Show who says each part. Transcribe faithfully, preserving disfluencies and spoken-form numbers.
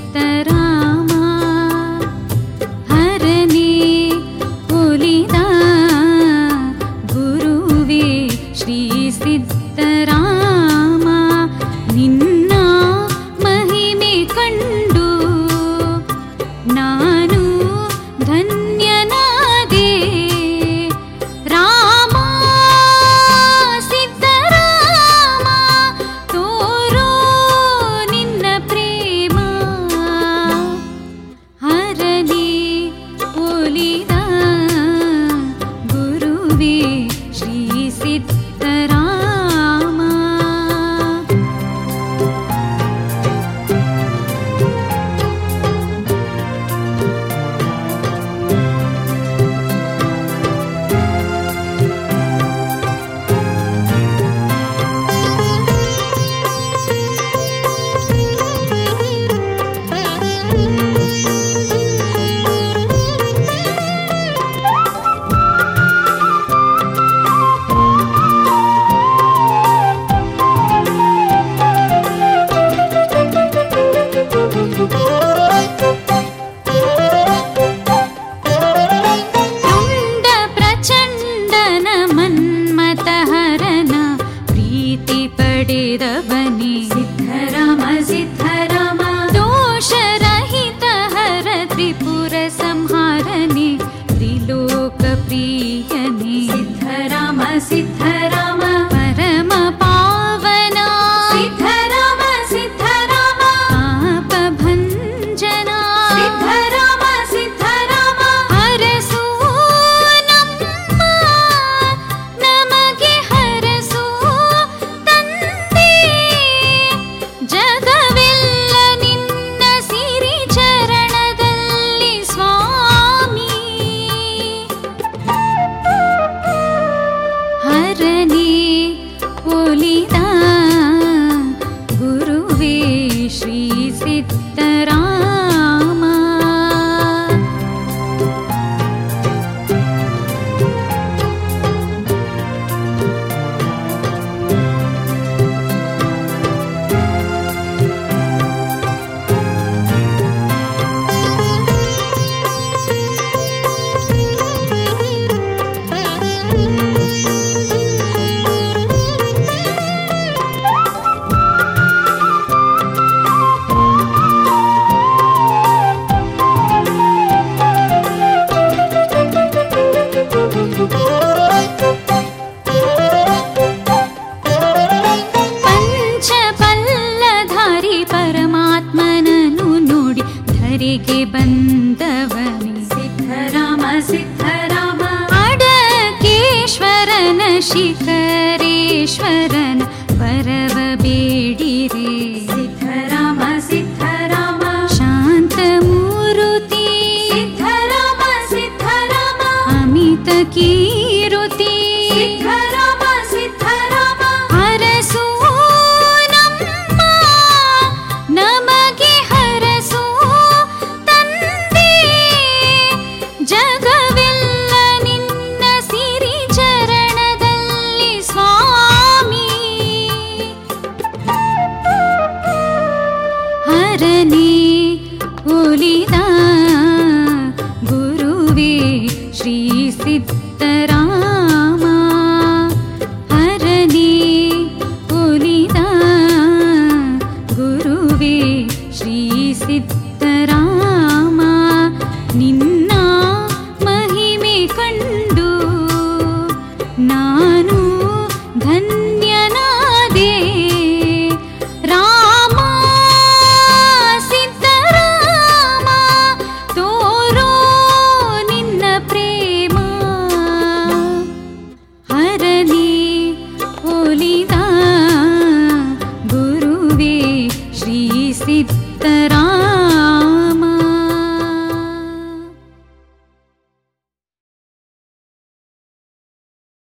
Speaker 1: ಸಿದ್ಧರಾಮ ಹರನೇ ಒಲಿದ ಗುರುವೇ ಶ್ರೀ ಸಿದ್ಧರಾಮ ನಿನ್ನ ಮಹಿಮೆ ಕಂಡು ನಾನು ಧನ್ಯನಾದೆ ರಾಮ ಸಿದ್ಧರಾಮ ತೋರೋ ನಿನ್ನ ಪ್ರೇಮ ಹರನೇ ಒಲಿದ ಗುರುವೇ ಶ್ರೀ ಸಿದ್ಧರಾಮ ತುಂಡ ಪ್ರಚಂಡನ ಮನ್ಮಥಹರನ ಪ್ರೀತಿ ಪಡೆದವನೇ ಸಿದ್ಧರಾಮ ಸಿದ್ಧರಾಮ ದೋಷರಹಿತ ಹರ ತ್ರಿಪುರ ಸಂಹಾರನೆ ತ್ರಿಲೋಕ ಪ್ರಿಯನೇ ಸಿದ್ಧರಾಮ ಸಿದ್ಧರಾಮ ಪರಮ ಪಾವನ ಸಿದ್ಧರಾಮ ಸಿದ್ಧರಾಮ ಪಾಪ ಭಂಜನ ಸಿದ್ಧರಾಮ ಸಿದ್ಧರಾಮ ಹರಸು ನಮ್ಮ ನಮಗೆ ಹರಸು ತಂದೆ ಜಗವೆಲ್ಲ ನಿನ್ನ ಸಿರಿ ಚರಣದಲ್ಲಿ ಸ್ವಾಮಿ ಹರನೇ ಒಲಿದ ಗುರುವೇ ಶ್ರೀ ಸಿದ್ಧರಾಮ ಪಂಚಪಲ್ಲಧಾರಿ ಪರಮಾತ್ಮನನ್ನು ನೋಡಿ ಧರೆಗೆ ಬಂದವನೇ ಸಿದ್ಧರಾಮ ಸಿದ್ಧರಾಮ ಅಡಕೇಶ್ವರನ ಶಿಖರೇಶ್ವರನ ಪರವ ಬೇಡಿರೆ ಸಿದ್ಧರಾಮ ಸಿದ್ಧರಾಮ ಶಾಂತಮೂರುತಿ ಸಿದ್ಧರಾಮ ಸಿದ್ಧರಾಮ ಅಮಿತ ಕೀರುತಿ ಸಿದ್ಧರಾಮ ಸಿದ್ಧರಾಮ ಹರಸು ನಮ್ಮ ನಮಗೆ ಹರಸು ತಂದೆ ಜಗವೆಲ್ಲ ನಿನ್ನ ಸಿರಿ ಚರಣದಲ್ಲಿ ಸ್ವಾಮಿ ಹರನೇ ಒಲಿದ ಗುರುವೇ ಶ್ರೀ ಸಿದ್ಧರಾಮ ಹರನೇ ಒಲಿದ ಗುರುವೇ ಶ್ರೀ ಸಿದ್ಧರಾಮ ನಿನ್ನ